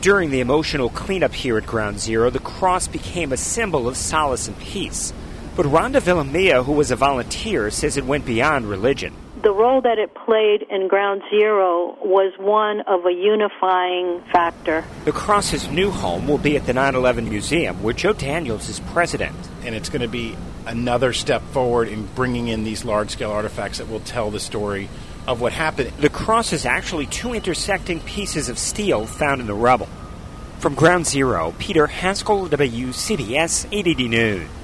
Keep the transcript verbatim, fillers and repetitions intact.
During the emotional cleanup here at Ground Zero, the cross became a symbol of solace and peace. But Rhonda Villamilla, who was a volunteer, says it went beyond religion. The role that it played in Ground Zero was one of a unifying factor. The cross's new home will be at the nine eleven Museum, where Joe Daniels is president. And it's going to be another step forward in bringing in these large-scale artifacts that will tell the story of what happened. The cross is actually two intersecting pieces of steel found in the rubble. From Ground Zero, Peter Haskell, W C B S eight eighty News.